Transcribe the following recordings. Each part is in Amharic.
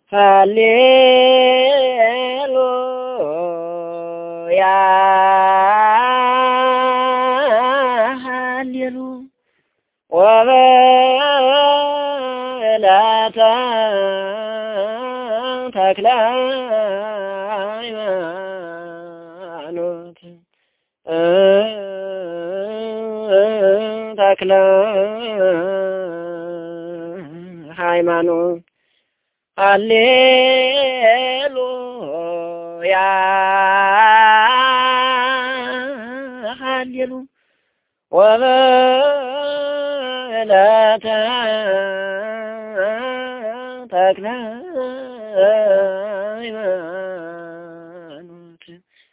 ሃሌሉያ ሃሌሉ ወበላታ ተክለ ሃይማኖት ተክለ ሃይማኖት ሃሌሉያ ሃሌሉ ወበላታ ተክለ ሃይማኖት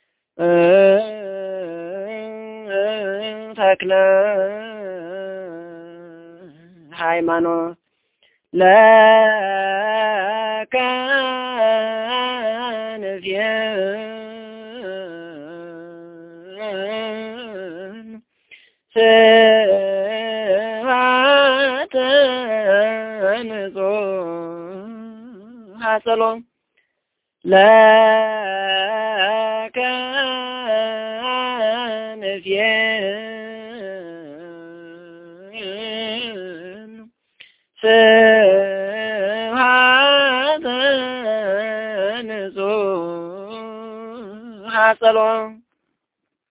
ተክለ ሃይማኖት ለከ ንፍየን ስብሐተ ንጹሐ ጸሎት ለከ ንፍየን ስብሐተ ንጹሐ ጸሎት